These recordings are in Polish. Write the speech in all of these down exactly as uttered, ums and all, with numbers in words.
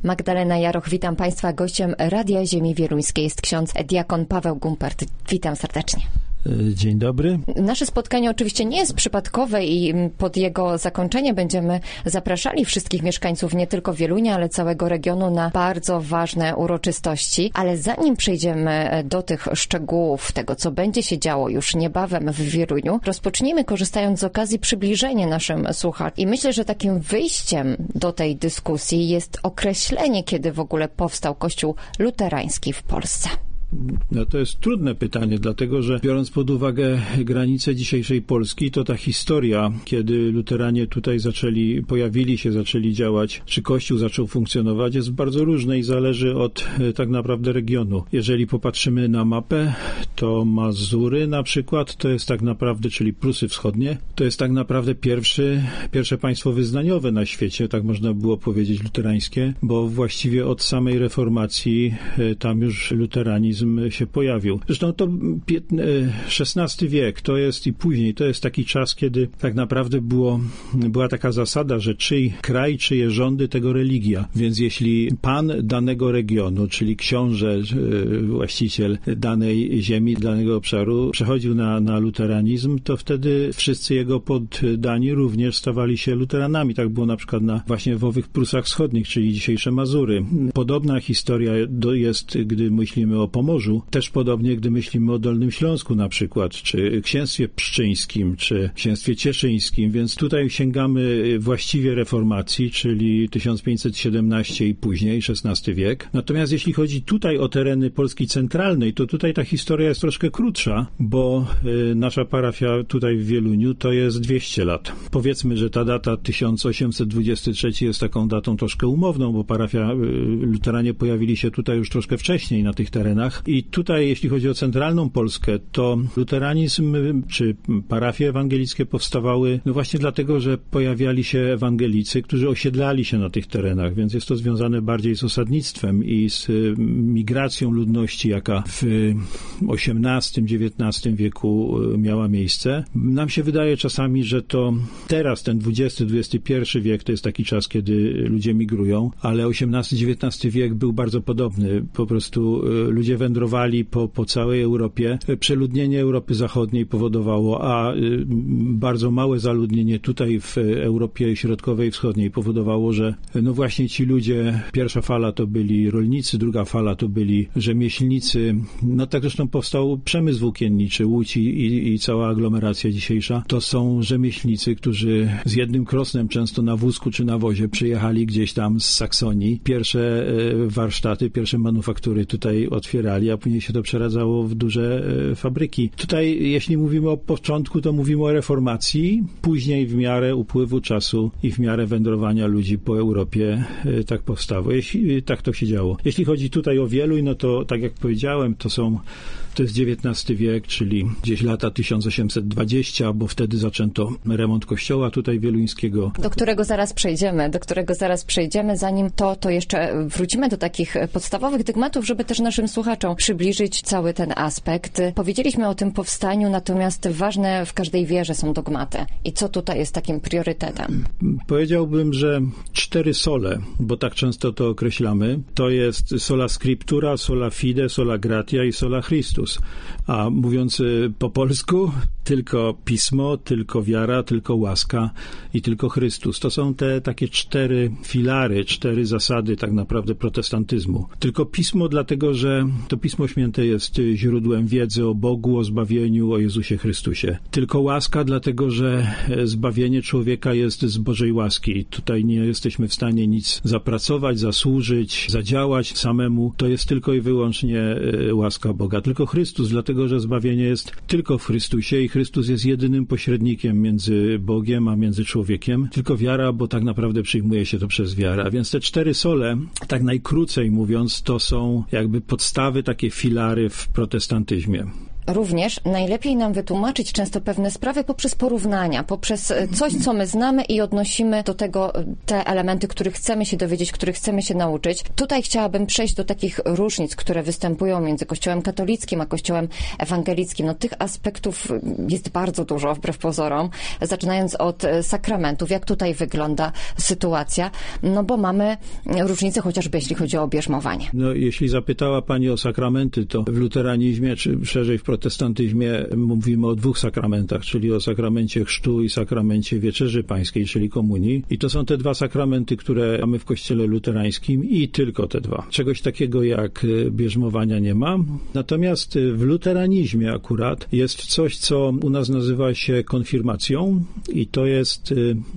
Magdalena Jaroch, witam Państwa. Gościem Radia Ziemi Wieluńskiej jest ksiądz diakon Paweł Gumpert. Witam serdecznie. Dzień dobry. Nasze spotkanie oczywiście nie jest przypadkowe i pod jego zakończenie będziemy zapraszali wszystkich mieszkańców nie tylko Wielunia, ale całego regionu na bardzo ważne uroczystości. Ale zanim przejdziemy do tych szczegółów, tego co będzie się działo już niebawem w Wieluniu, rozpocznijmy korzystając z okazji przybliżenie naszym słuchaczom. I myślę, że takim wyjściem do tej dyskusji jest określenie, kiedy w ogóle powstał Kościół luterański w Polsce. No to jest trudne pytanie, dlatego że biorąc pod uwagę granice dzisiejszej Polski, to ta historia, kiedy luteranie tutaj zaczęli, pojawili się, zaczęli działać, czy Kościół zaczął funkcjonować, jest bardzo różna i zależy od tak naprawdę regionu. Jeżeli popatrzymy na mapę, to Mazury na przykład, to jest tak naprawdę, czyli Prusy Wschodnie, to jest tak naprawdę pierwszy, pierwsze państwo wyznaniowe na świecie, tak można było powiedzieć, luterańskie, bo właściwie od samej reformacji tam już luteranizm się pojawił. Zresztą to szesnasty wiek, to jest i później, to jest taki czas, kiedy tak naprawdę było, była taka zasada, że czyj kraj, czyje rządy, tego religia. Więc jeśli pan danego regionu, czyli książę, właściciel danej ziemi, danego obszaru przechodził na, na luteranizm, to wtedy wszyscy jego poddani również stawali się luteranami. Tak było na przykład na właśnie w owych Prusach Wschodnich, czyli dzisiejsze Mazury. Podobna historia jest, gdy myślimy o Pomorzu. Też podobnie, gdy myślimy o Dolnym Śląsku na przykład, czy księstwie pszczyńskim, czy księstwie cieszyńskim, więc tutaj sięgamy właściwie reformacji, czyli tysiąc pięćset siedemnaście i później, szesnasty wiek. Natomiast jeśli chodzi tutaj o tereny Polski centralnej, to tutaj ta historia jest troszkę krótsza, bo y, nasza parafia tutaj w Wieluniu to jest dwieście lat. Powiedzmy, że ta data tysiąc osiemset dwudziesty trzeci jest taką datą troszkę umowną, bo parafia, y, luteranie pojawili się tutaj już troszkę wcześniej na tych terenach. I tutaj, jeśli chodzi o centralną Polskę, to luteranizm czy parafie ewangelickie powstawały no właśnie dlatego, że pojawiali się ewangelicy, którzy osiedlali się na tych terenach, więc jest to związane bardziej z osadnictwem i z migracją ludności, jaka w osiemnastym, dziewiętnastym wieku miała miejsce. Nam się wydaje czasami, że to teraz ten dwudziesty, dwudziesty pierwszy wiek to jest taki czas, kiedy ludzie migrują, ale osiemnasty, dziewiętnasty wiek był bardzo podobny. Po prostu ludzie wędrowali po, po całej Europie. Przeludnienie Europy Zachodniej powodowało, a y, bardzo małe zaludnienie tutaj w Europie Środkowej i Wschodniej powodowało, że no właśnie ci ludzie, pierwsza fala to byli rolnicy, druga fala to byli rzemieślnicy. No tak zresztą powstał przemysł włókienniczy, Łódź i, i cała aglomeracja dzisiejsza. To są rzemieślnicy, którzy z jednym krosnem często na wózku czy na wozie przyjechali gdzieś tam z Saksonii. Pierwsze y, warsztaty, pierwsze manufaktury tutaj otwierali, a później się to przeradzało w duże e, fabryki. Tutaj, jeśli mówimy o początku, to mówimy o reformacji, później w miarę upływu czasu i w miarę wędrowania ludzi po Europie e, tak powstało. Jeśli, tak to się działo. Jeśli chodzi tutaj o Wieluń, no to tak jak powiedziałem, to są to jest dziewiętnasty wiek, czyli gdzieś lata tysiąc osiemset dwadzieścia, bo wtedy zaczęto remont kościoła tutaj wieluńskiego. Do którego zaraz przejdziemy, do którego zaraz przejdziemy. Zanim to, to jeszcze wrócimy do takich podstawowych dygmatów, żeby też naszym słuchaczom przybliżyć cały ten aspekt. Powiedzieliśmy o tym powstaniu, natomiast ważne w każdej wierze są dogmaty. I co tutaj jest takim priorytetem? Powiedziałbym, że cztery sole, bo tak często to określamy, to jest sola scriptura, sola fide, sola gratia i sola Christus. A mówiąc po polsku, tylko pismo, tylko wiara, tylko łaska i tylko Chrystus. To są te takie cztery filary, cztery zasady tak naprawdę protestantyzmu. Tylko pismo dlatego, że to Pismo Święte jest źródłem wiedzy o Bogu, o zbawieniu, o Jezusie Chrystusie. Tylko łaska dlatego, że zbawienie człowieka jest z Bożej łaski. Tutaj nie jesteśmy w stanie nic zapracować, zasłużyć, zadziałać samemu. To jest tylko i wyłącznie łaska Boga. Tylko Chrystus, dlatego, że zbawienie jest tylko w Chrystusie i Chrystus jest jedynym pośrednikiem między Bogiem a między człowiekiem. Tylko wiara, bo tak naprawdę przyjmuje się to przez wiarę. A więc te cztery sole, tak najkrócej mówiąc, to są jakby podstawy, takie filary w protestantyzmie. Również najlepiej nam wytłumaczyć często pewne sprawy poprzez porównania, poprzez coś, co my znamy i odnosimy do tego te elementy, których chcemy się dowiedzieć, których chcemy się nauczyć. Tutaj chciałabym przejść do takich różnic, które występują między Kościołem katolickim a Kościołem ewangelickim. No, tych aspektów jest bardzo dużo, wbrew pozorom, zaczynając od sakramentów. Jak tutaj wygląda sytuacja? No bo mamy różnice chociażby jeśli chodzi o bierzmowanie. No, jeśli zapytała Pani o sakramenty, to w luteranizmie, czy szerzej w protestantyzmie mówimy o dwóch sakramentach, czyli o sakramencie chrztu i sakramencie wieczerzy pańskiej, czyli komunii. I to są te dwa sakramenty, które mamy w kościele luterańskim i tylko te dwa. Czegoś takiego jak bierzmowania nie ma. Natomiast w luteranizmie akurat jest coś, co u nas nazywa się konfirmacją i to jest,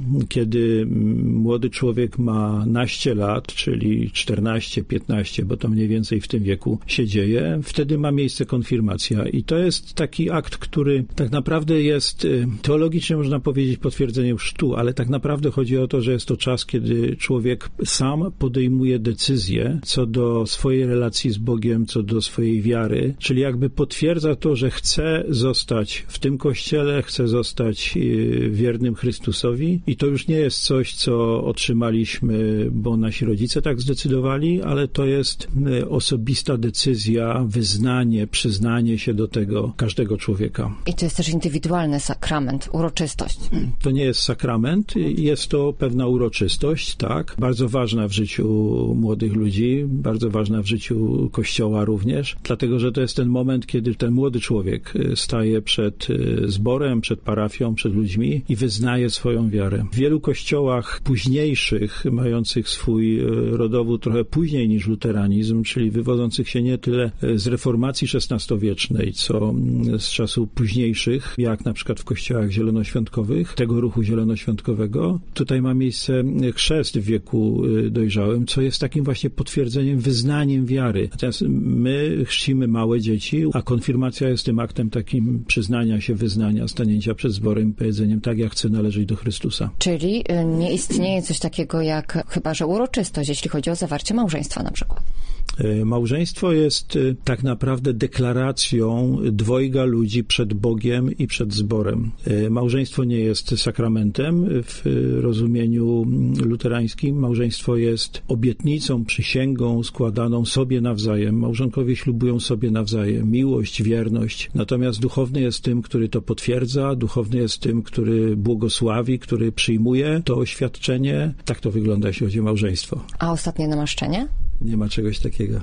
kiedy młody człowiek ma naście lat, czyli czternaście, piętnaście, bo to mniej więcej w tym wieku się dzieje, wtedy ma miejsce konfirmacja i to jest taki akt, który tak naprawdę jest teologicznie, można powiedzieć, potwierdzeniem chrztu, ale tak naprawdę chodzi o to, że jest to czas, kiedy człowiek sam podejmuje decyzję co do swojej relacji z Bogiem, co do swojej wiary, czyli jakby potwierdza to, że chce zostać w tym kościele, chce zostać wiernym Chrystusowi i to już nie jest coś, co otrzymaliśmy, bo nasi rodzice tak zdecydowali, ale to jest osobista decyzja, wyznanie, przyznanie się do tego każdego człowieka. I to jest też indywidualny sakrament, uroczystość. To nie jest sakrament, jest to pewna uroczystość, tak, bardzo ważna w życiu młodych ludzi, bardzo ważna w życiu Kościoła również, dlatego, że to jest ten moment, kiedy ten młody człowiek staje przed zborem, przed parafią, przed ludźmi i wyznaje swoją wiarę. W wielu kościołach późniejszych, mających swój rodowód trochę później niż luteranizm, czyli wywodzących się nie tyle z reformacji szesnastowiecznej, co z czasów późniejszych, jak na przykład w kościołach zielonoświątkowych, tego ruchu zielonoświątkowego. Tutaj ma miejsce chrzest w wieku dojrzałym, co jest takim właśnie potwierdzeniem, wyznaniem wiary. Natomiast my chrzcimy małe dzieci, a konfirmacja jest tym aktem takim przyznania się, wyznania, stanięcia przed zborem, powiedzeniem, tak jak chcę należeć do Chrystusa. Czyli nie istnieje coś takiego jak chyba że uroczystość, jeśli chodzi o zawarcie małżeństwa na przykład. Małżeństwo jest tak naprawdę deklaracją dwojga ludzi przed Bogiem i przed zborem. Małżeństwo nie jest sakramentem w rozumieniu luterańskim. Małżeństwo jest obietnicą, przysięgą składaną sobie nawzajem. Małżonkowie ślubują sobie nawzajem miłość, wierność. Natomiast duchowny jest tym, który to potwierdza, duchowny jest tym, który błogosławi, który przyjmuje to oświadczenie. Tak to wygląda, jeśli chodzi o małżeństwo. A ostatnie namaszczenie? Nie ma czegoś takiego.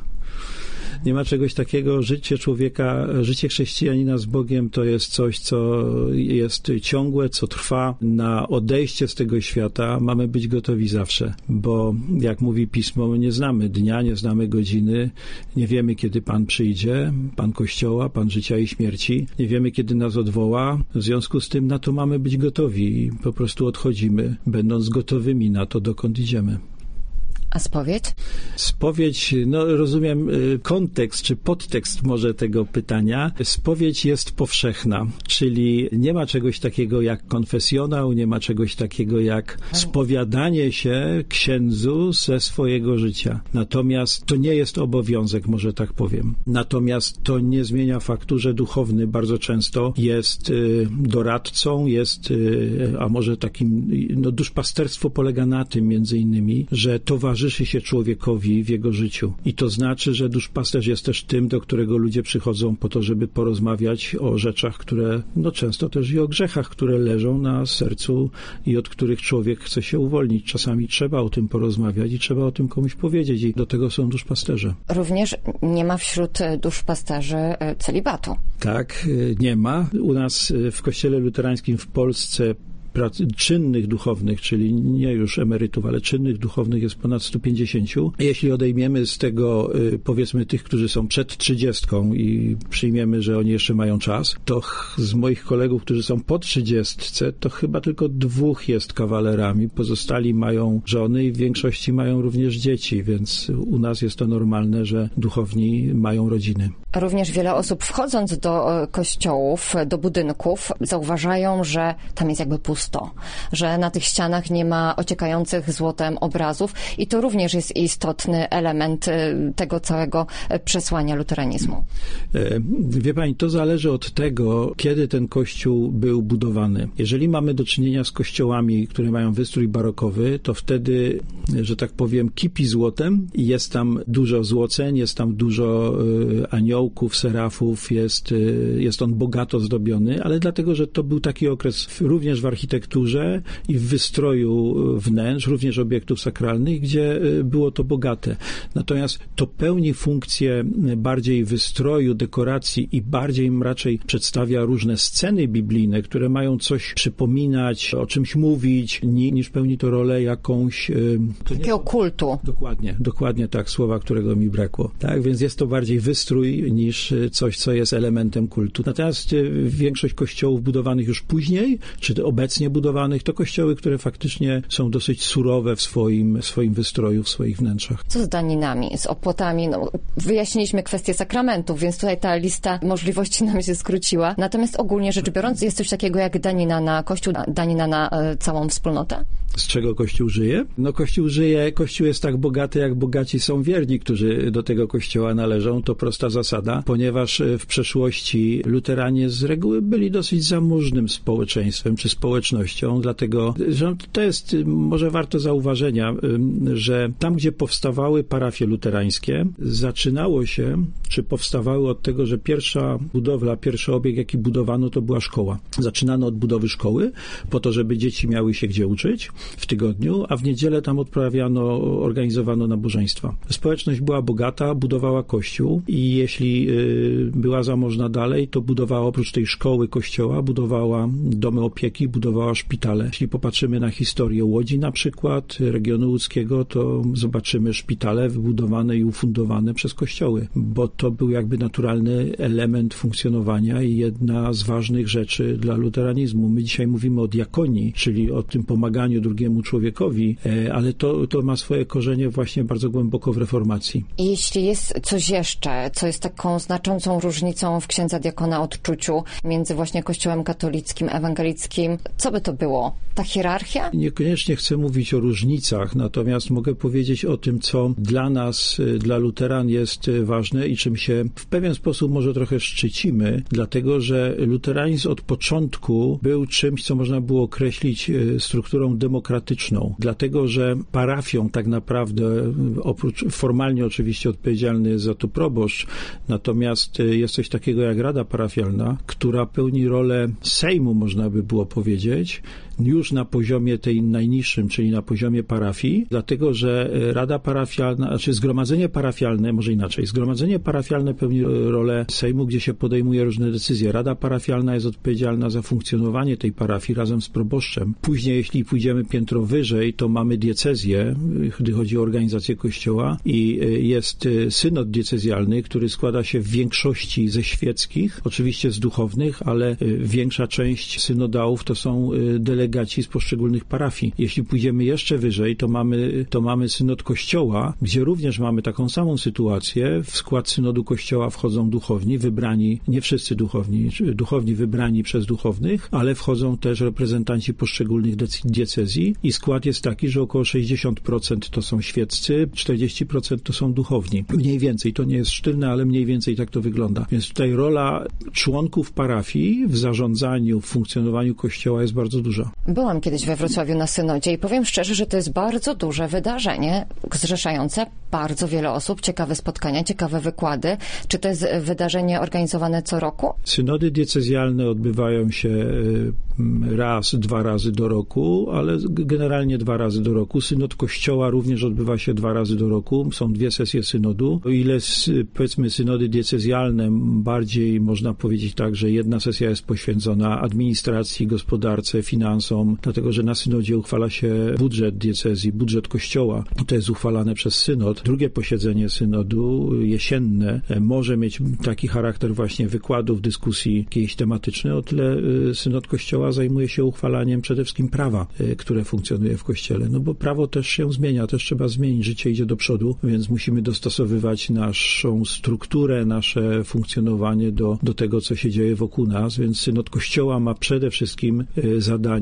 Nie ma czegoś takiego. Życie człowieka, życie chrześcijanina z Bogiem to jest coś, co jest ciągłe, co trwa. Na odejście z tego świata mamy być gotowi zawsze, bo jak mówi Pismo, my nie znamy dnia, nie znamy godziny, nie wiemy, kiedy Pan przyjdzie, Pan Kościoła, Pan życia i śmierci, nie wiemy, kiedy nas odwoła. W związku z tym na to mamy być gotowi i po prostu odchodzimy, będąc gotowymi na to, dokąd idziemy. A spowiedź? Spowiedź, no rozumiem kontekst czy podtekst może tego pytania. Spowiedź jest powszechna, czyli nie ma czegoś takiego jak konfesjonał, nie ma czegoś takiego jak spowiadanie się księdzu ze swojego życia. Natomiast to nie jest obowiązek, może tak powiem. Natomiast to nie zmienia faktu, że duchowny bardzo często jest doradcą, jest, a może takim, no duszpasterstwo polega na tym między innymi, że towarzyszy się człowiekowi w jego życiu. I to znaczy, że duszpasterz jest też tym, do którego ludzie przychodzą po to, żeby porozmawiać o rzeczach, które, no często też i o grzechach, które leżą na sercu i od których człowiek chce się uwolnić. Czasami trzeba o tym porozmawiać i trzeba o tym komuś powiedzieć i do tego są duszpasterze. Również nie ma wśród duszpasterzy celibatu. Tak, nie ma. U nas w Kościele Luterańskim w Polsce czynnych duchownych, czyli nie już emerytów, ale czynnych duchownych jest ponad sto pięćdziesiąt. Jeśli odejmiemy z tego, powiedzmy, tych, którzy są przed trzydziestką i przyjmiemy, że oni jeszcze mają czas, to z moich kolegów, którzy są po trzydziestce, to chyba tylko dwóch jest kawalerami. Pozostali mają żony i w większości mają również dzieci, więc u nas jest to normalne, że duchowni mają rodziny. Również wiele osób wchodząc do kościołów, do budynków, zauważają, że tam jest jakby pusto. pusto, że na tych ścianach nie ma ociekających złotem obrazów i to również jest istotny element tego całego przesłania luteranizmu. Wie pani, to zależy od tego, kiedy ten kościół był budowany. Jeżeli mamy do czynienia z kościołami, które mają wystrój barokowy, to wtedy, że tak powiem, kipi złotem i jest tam dużo złoceń, jest tam dużo aniołków, serafów, jest, jest on bogato zdobiony, ale dlatego, że to był taki okres również w architekturze i w wystroju wnętrz, również obiektów sakralnych, gdzie było to bogate. Natomiast to pełni funkcję bardziej wystroju, dekoracji i bardziej raczej przedstawia różne sceny biblijne, które mają coś przypominać, o czymś mówić, niż pełni to rolę jakąś... To Takiego nie... kultu. Dokładnie, dokładnie tak, słowa, którego mi brakło. Tak, więc jest to bardziej wystrój niż coś, co jest elementem kultu. Natomiast większość kościołów budowanych już później, czy obecnie budowanych, to kościoły, które faktycznie są dosyć surowe w swoim, swoim wystroju, w swoich wnętrzach. Co z daninami, z opłatami? No, wyjaśniliśmy kwestię sakramentów, więc tutaj ta lista możliwości nam się skróciła. Natomiast ogólnie rzecz biorąc, jest coś takiego jak danina na Kościół, danina na e, całą wspólnotę? Z czego Kościół żyje? No Kościół żyje, Kościół jest tak bogaty, jak bogaci są wierni, którzy do tego Kościoła należą. To prosta zasada, ponieważ w przeszłości luteranie z reguły byli dosyć zamożnym społeczeństwem czy społecznością, dlatego, że to jest może warto zauważenia, że tam, gdzie powstawały parafie luterańskie, zaczynało się, czy powstawały od tego, że pierwsza budowla, pierwszy obiekt, jaki budowano, to była szkoła. Zaczynano od budowy szkoły, po to, żeby dzieci miały się gdzie uczyć w tygodniu, a w niedzielę tam odprawiano, organizowano nabożeństwa. Społeczność była bogata, budowała kościół i jeśli y, była zamożna dalej, to budowała oprócz tej szkoły, kościoła, budowała domy opieki, budowała szpitale. Jeśli popatrzymy na historię Łodzi na przykład, regionu łódzkiego, to zobaczymy szpitale wybudowane i ufundowane przez kościoły, bo to był jakby naturalny element funkcjonowania i jedna z ważnych rzeczy dla luteranizmu. My dzisiaj mówimy o diakonii, czyli o tym pomaganiu drugiemu człowiekowi, ale to, to ma swoje korzenie właśnie bardzo głęboko w reformacji. I jeśli jest coś jeszcze, co jest taką znaczącą różnicą w księdza diakona odczuciu między właśnie kościołem katolickim, ewangelickim, co by to było? Ta hierarchia? Niekoniecznie chcę mówić o różnicach, natomiast mogę powiedzieć o tym, co dla nas, dla luteran jest ważne i czym się w pewien sposób może trochę szczycimy, dlatego, że luteranizm od początku był czymś, co można było określić strukturą demokratyczną, dlatego, że parafią tak naprawdę, oprócz formalnie oczywiście odpowiedzialny jest za to proboszcz, natomiast jest coś takiego jak Rada Parafialna, która pełni rolę Sejmu, można by było powiedzieć, już na poziomie tej najniższym, czyli na poziomie parafii, dlatego, że Rada Parafialna, znaczy Zgromadzenie Parafialne, może inaczej, Zgromadzenie Parafialne pełni rolę Sejmu, gdzie się podejmuje różne decyzje. Rada Parafialna jest odpowiedzialna za funkcjonowanie tej parafii razem z proboszczem. Później, jeśli pójdziemy piętro wyżej, to mamy diecezję, gdy chodzi o organizację Kościoła i jest synod diecezjalny, który składa się w większości ze świeckich, oczywiście z duchownych, ale większa część synodałów to są delegaci z poszczególnych parafii. Jeśli pójdziemy jeszcze wyżej, to mamy, to mamy synod Kościoła, gdzie również mamy taką samą sytuację. W skład synodu Kościoła wchodzą duchowni, wybrani, nie wszyscy duchowni, duchowni wybrani przez duchownych, ale wchodzą też reprezentanci poszczególnych diecezji i skład jest taki, że około sześćdziesiąt procent to są świeccy, czterdzieści procent to są duchowni. Mniej więcej, to nie jest sztywne, ale mniej więcej tak to wygląda. Więc tutaj rola członków parafii w zarządzaniu, w funkcjonowaniu Kościoła jest bardzo duża. Byłam kiedyś we Wrocławiu na synodzie i powiem szczerze, że to jest bardzo duże wydarzenie, zrzeszające bardzo wiele osób, ciekawe spotkania, ciekawe wykłady. Czy to jest wydarzenie organizowane co roku? Synody diecezjalne odbywają się raz, dwa razy do roku, ale generalnie dwa razy do roku. Synod Kościoła również odbywa się dwa razy do roku. Są dwie sesje synodu. O ile, powiedzmy, synody diecezjalne bardziej można powiedzieć tak, że jedna sesja jest poświęcona administracji, gospodarce, finansom, dlatego, że na synodzie uchwala się budżet diecezji, budżet Kościoła. To jest uchwalane przez synod. Drugie posiedzenie synodu jesienne może mieć taki charakter właśnie wykładów, dyskusji jakiejś tematycznej, o tyle synod Kościoła zajmuje się uchwalaniem przede wszystkim prawa, które funkcjonuje w Kościele. No bo prawo też się zmienia, też trzeba zmienić, życie idzie do przodu, więc musimy dostosowywać naszą strukturę, nasze funkcjonowanie do, do tego, co się dzieje wokół nas, więc synod Kościoła ma przede wszystkim zadanie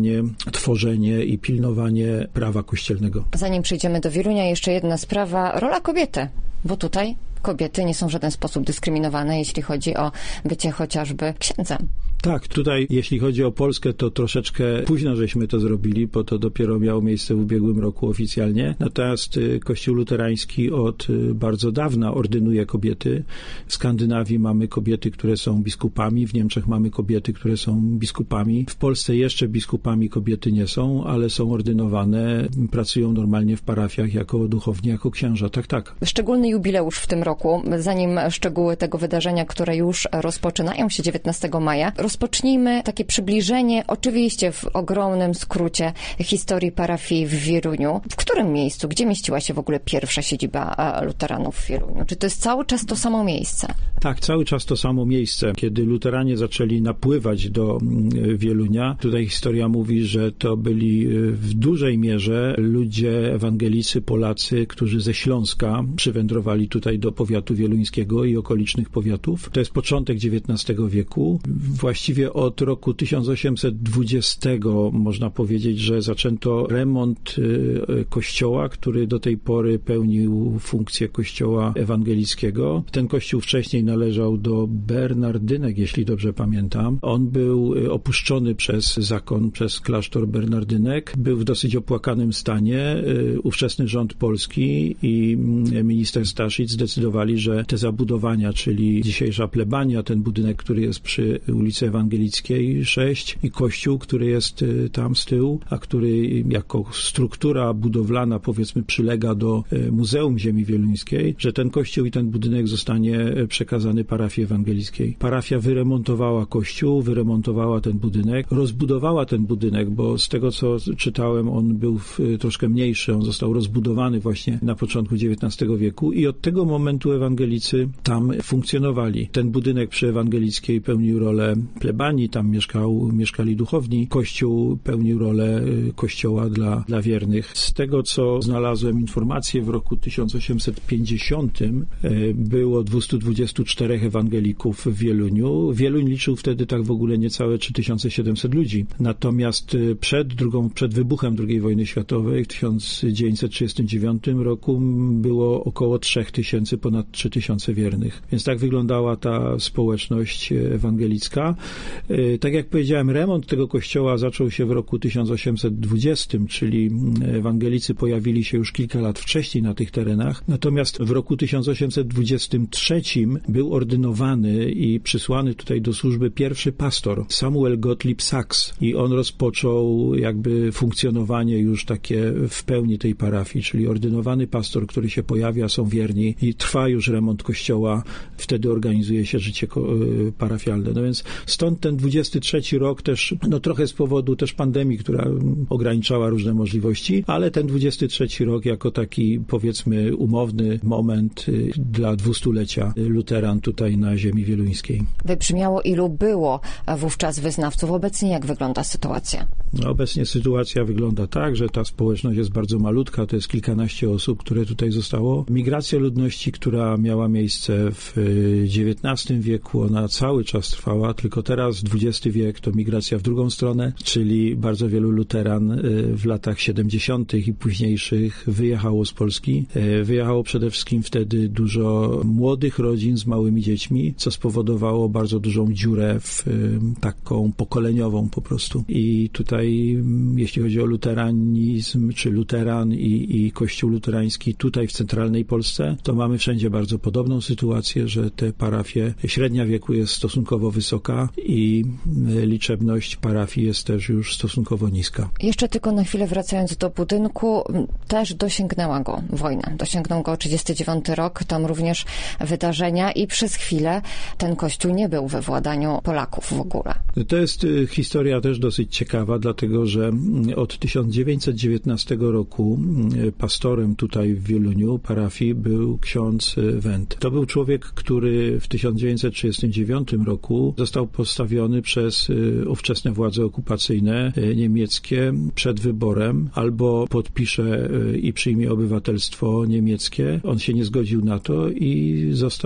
budowanie, tworzenie i pilnowanie prawa kościelnego. Zanim przejdziemy do Wielunia, jeszcze jedna sprawa, rola kobiety, bo tutaj kobiety nie są w żaden sposób dyskryminowane, jeśli chodzi o bycie chociażby księdzem. Tak, tutaj jeśli chodzi o Polskę, to troszeczkę późno żeśmy to zrobili, bo to dopiero miało miejsce w ubiegłym roku oficjalnie. Natomiast Kościół luterański od bardzo dawna ordynuje kobiety. W Skandynawii mamy kobiety, które są biskupami, w Niemczech mamy kobiety, które są biskupami. W Polsce jeszcze biskupami kobiety nie są, ale są ordynowane, pracują normalnie w parafiach jako duchowni, jako księża. Tak, tak. Szczególny jubileusz w tym roku. Zanim szczegóły tego wydarzenia, które już rozpoczynają się dziewiętnastego maja, rozpocznijmy takie przybliżenie, oczywiście w ogromnym skrócie, historii parafii w Wieluniu. W którym miejscu, gdzie mieściła się w ogóle pierwsza siedziba luteranów w Wieluniu? Czy to jest cały czas to samo miejsce? Tak, cały czas to samo miejsce. Kiedy luteranie zaczęli napływać do Wielunia, tutaj historia mówi, że to byli w dużej mierze ludzie ewangelicy, Polacy, którzy ze Śląska przywędrowali tutaj do powiatu wieluńskiego i okolicznych powiatów. To jest początek dziewiętnastego wieku. Właściwie od roku tysiąc osiemset dwudziestego można powiedzieć, że zaczęto remont kościoła, który do tej pory pełnił funkcję kościoła ewangelickiego. Ten kościół wcześniej należał do Bernardynek, jeśli dobrze pamiętam. On był opuszczony przez zakon, przez klasztor Bernardynek. Był w dosyć opłakanym stanie. Ówczesny rząd polski i minister Staszic zdecydowali, że te zabudowania, czyli dzisiejsza plebania, ten budynek, który jest przy ulicy Ewangelickiej sześć i kościół, który jest tam z tyłu, a który jako struktura budowlana, powiedzmy, przylega do Muzeum Ziemi Wieluńskiej, że ten kościół i ten budynek zostanie przekazany parafii ewangelickiej. Parafia wyremontowała kościół, wyremontowała ten budynek, rozbudowała ten budynek, bo z tego, co czytałem, on był w, troszkę mniejszy, on został rozbudowany właśnie na początku dziewiętnastego wieku i od tego momentu ewangelicy tam funkcjonowali. Ten budynek przy Ewangelickiej pełnił rolę plebanii, tam mieszkał, mieszkali duchowni. Kościół pełnił rolę kościoła dla, dla wiernych. Z tego, co znalazłem informacje, w roku tysiąc osiemset pięćdziesiątym było dwieście dwadzieścia cztery ewangelików w Wieluniu. Wieluń liczył wtedy tak w ogóle niecałe trzy tysiące siedemset ludzi. Natomiast przed drugą, przed wybuchem drugiej wojny światowej w tysiąc dziewięćset trzydziestym dziewiątym roku było około trzy tysiące, ponad trzy tysiące wiernych. Więc tak wyglądała ta społeczność ewangelicka. Tak jak powiedziałem, remont tego kościoła zaczął się w roku tysiąc osiemset dwudziestym, czyli ewangelicy pojawili się już kilka lat wcześniej na tych terenach. Natomiast w roku tysiąc osiemset dwudziestym trzecim był ordynowany i przysłany tutaj do służby pierwszy pastor, Samuel Gottlieb Sachs. I on rozpoczął jakby funkcjonowanie już takie w pełni tej parafii, czyli ordynowany pastor, który się pojawia, są wierni i trwa już remont kościoła. Wtedy organizuje się życie parafialne. No więc stąd ten dwudziesty trzeci rok też, no trochę z powodu też pandemii, która ograniczała różne możliwości, ale ten dwudziesty trzeci rok jako taki, powiedzmy, umowny moment dla dwustulecia luteran tutaj na ziemi wieluńskiej. Wybrzmiało, ilu było wówczas wyznawców. Obecnie jak wygląda sytuacja? No, obecnie sytuacja wygląda tak, że ta społeczność jest bardzo malutka, to jest kilkanaście osób, które tutaj zostało. Migracja ludności, która miała miejsce w dziewiętnastym wieku, ona cały czas trwała, tylko teraz dwudziesty wiek to migracja w drugą stronę, czyli bardzo wielu luteran w latach siedemdziesiątych i późniejszych wyjechało z Polski. Wyjechało przede wszystkim wtedy dużo młodych rodzin z małymi dziećmi, co spowodowało bardzo dużą dziurę w taką pokoleniową po prostu. I tutaj, jeśli chodzi o luteranizm, czy luteran i, i Kościół luterański tutaj w centralnej Polsce, to mamy wszędzie bardzo podobną sytuację, że te parafie, średnia wieku jest stosunkowo wysoka i liczebność parafii jest też już stosunkowo niska. Jeszcze tylko na chwilę wracając do budynku, też dosięgnęła go wojna. Dosięgnął go trzydziesty dziewiąty rok, tam również wydarzenia i przez chwilę ten kościół nie był we władaniu Polaków w ogóle. To jest historia też dosyć ciekawa, dlatego że od tysiąc dziewięćset dziewiętnastego roku pastorem tutaj w Wieluniu parafii był ksiądz Wendt. To był człowiek, który w tysiąc dziewięćset trzydziestym dziewiątym roku został postawiony przez ówczesne władze okupacyjne niemieckie przed wyborem: albo podpisze i przyjmie obywatelstwo niemieckie. On się nie zgodził na to i został skazany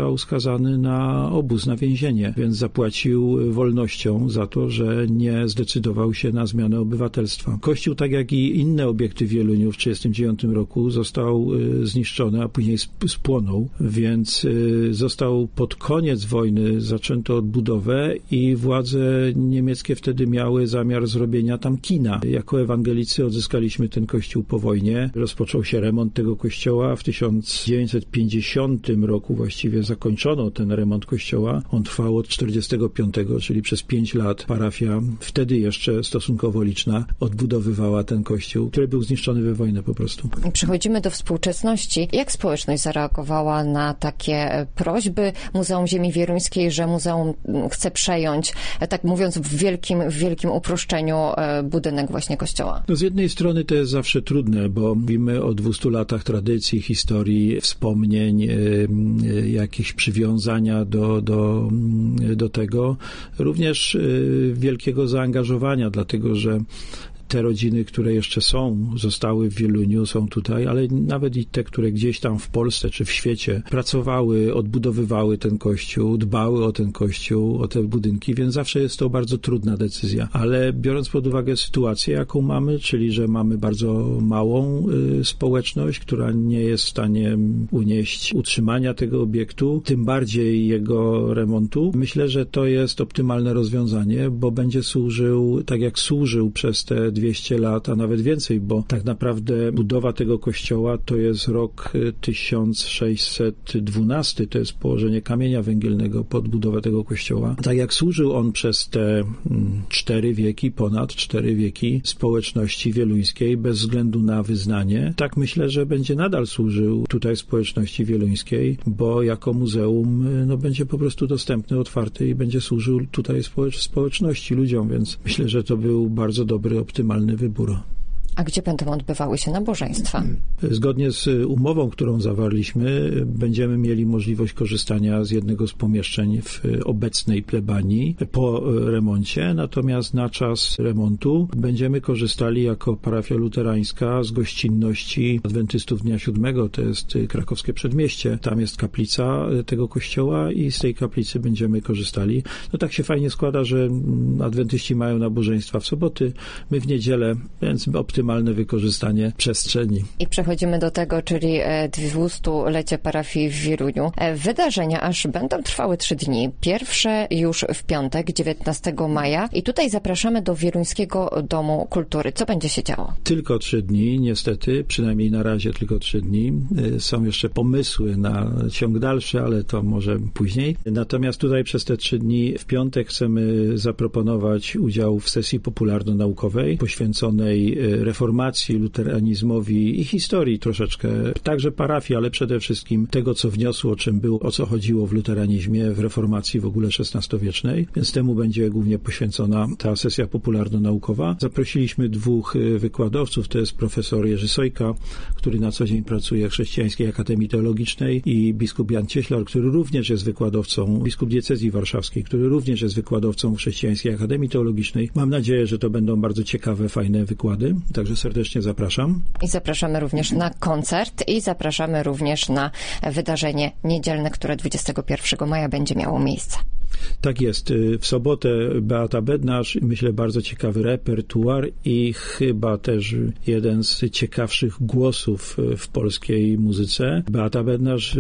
skazany na obóz, na więzienie, więc zapłacił wolnością za to, że nie zdecydował się na zmianę obywatelstwa. Kościół, tak jak i inne obiekty w Wieluniu w tysiąc dziewięćset trzydziestym dziewiątym roku został zniszczony, a później spłonął, więc został pod koniec wojny, zaczęto odbudowę i władze niemieckie wtedy miały zamiar zrobienia tam kina. Jako ewangelicy odzyskaliśmy ten kościół po wojnie. Rozpoczął się remont tego kościoła. W tysiąc dziewięćset pięćdziesiątym roku właściwie zakończono ten remont kościoła. On trwał od czterdziestego piątego, czyli przez pięć lat. Parafia, wtedy jeszcze stosunkowo liczna, odbudowywała ten kościół, który był zniszczony we wojnę po prostu. Przechodzimy do współczesności. Jak społeczność zareagowała na takie prośby Muzeum Ziemi Wieluńskiej, że muzeum chce przejąć, tak mówiąc w wielkim, w wielkim uproszczeniu, budynek właśnie kościoła? No z jednej strony to jest zawsze trudne, bo mówimy o dwustu latach tradycji, historii, wspomnień, jakichś przywiązania do, do, do tego. Również wielkiego zaangażowania, dlatego że te rodziny, które jeszcze są, zostały w Wieluniu, są tutaj, ale nawet i te, które gdzieś tam w Polsce czy w świecie pracowały, odbudowywały ten kościół, dbały o ten kościół, o te budynki, więc zawsze jest to bardzo trudna decyzja. Ale biorąc pod uwagę sytuację, jaką mamy, czyli że mamy bardzo małą y, społeczność, która nie jest w stanie unieść utrzymania tego obiektu, tym bardziej jego remontu, myślę, że to jest optymalne rozwiązanie, bo będzie służył tak jak służył przez te dwieście lat, a nawet więcej, bo tak naprawdę budowa tego kościoła to jest rok tysiąc sześćset dwunasty, to jest położenie kamienia węgielnego pod budowę tego kościoła. Tak jak służył on przez te cztery wieki, ponad cztery wieki społeczności wieluńskiej bez względu na wyznanie, tak myślę, że będzie nadal służył tutaj społeczności wieluńskiej, bo jako muzeum no, będzie po prostu dostępny, otwarty i będzie służył tutaj społecz- społeczności, ludziom, więc myślę, że to był bardzo dobry, optymalny wybór. A gdzie będą odbywały się nabożeństwa? Zgodnie z umową, którą zawarliśmy, będziemy mieli możliwość korzystania z jednego z pomieszczeń w obecnej plebanii po remoncie, natomiast na czas remontu będziemy korzystali jako parafia luterańska z gościnności adwentystów Dnia Siódmego, to jest krakowskie przedmieście. Tam jest kaplica tego kościoła i z tej kaplicy będziemy korzystali. No tak się fajnie składa, że adwentyści mają nabożeństwa w soboty, my w niedzielę, więc optymalnie optymalne wykorzystanie przestrzeni. I przechodzimy do tego, czyli dwustulecie parafii w Wieluniu. Wydarzenia aż będą trwały trzy dni. Pierwsze już w piątek, dziewiętnastego maja i tutaj zapraszamy do Wieluńskiego Domu Kultury. Co będzie się działo? Tylko trzy dni, niestety, przynajmniej na razie tylko trzy dni. Są jeszcze pomysły na ciąg dalszy, ale to może później. Natomiast tutaj przez te trzy dni w piątek chcemy zaproponować udział w sesji popularno-naukowej poświęconej reformacji, luteranizmowi i historii troszeczkę, także parafii, ale przede wszystkim tego, co wniosło, o czym było, o co chodziło w luteranizmie, w reformacji w ogóle szesnastowiecznej, więc temu będzie głównie poświęcona ta sesja popularno-naukowa. Zaprosiliśmy dwóch wykładowców, to jest profesor Jerzy Sojka, który na co dzień pracuje w Chrześcijańskiej Akademii Teologicznej i biskup Jan Cieślar, który również jest wykładowcą, biskup diecezji warszawskiej, który również jest wykładowcą w Chrześcijańskiej Akademii Teologicznej. Mam nadzieję, że to będą bardzo ciekawe, fajne wykłady. Także serdecznie zapraszam. I zapraszamy również na koncert i zapraszamy również na wydarzenie niedzielne, które dwudziestego pierwszego maja będzie miało miejsce. Tak jest. W sobotę Beata Bednarz, myślę bardzo ciekawy repertuar i chyba też jeden z ciekawszych głosów w polskiej muzyce. Beata Bednarz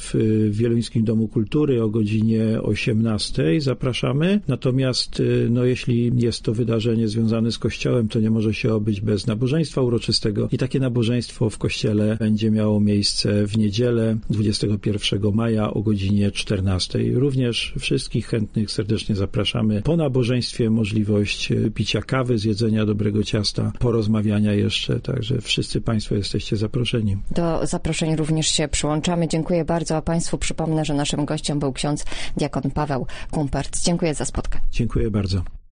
w Wieluńskim Domu Kultury o godzinie osiemnastej zapraszamy. Natomiast no, jeśli jest to wydarzenie związane z Kościołem, to nie może się obyć bez nabożeństwa uroczystego i takie nabożeństwo w Kościele będzie miało miejsce w niedzielę dwudziestego pierwszego maja o godzinie czternastej. Również wszystkich chętnych serdecznie zapraszamy. Po nabożeństwie możliwość picia kawy, zjedzenia dobrego ciasta, porozmawiania jeszcze, także wszyscy Państwo jesteście zaproszeni. Do zaproszeń również się przyłączamy. Dziękuję bardzo, a Państwu przypomnę, że naszym gościem był ksiądz diakon Paweł Kumpert. Dziękuję za spotkanie. Dziękuję bardzo.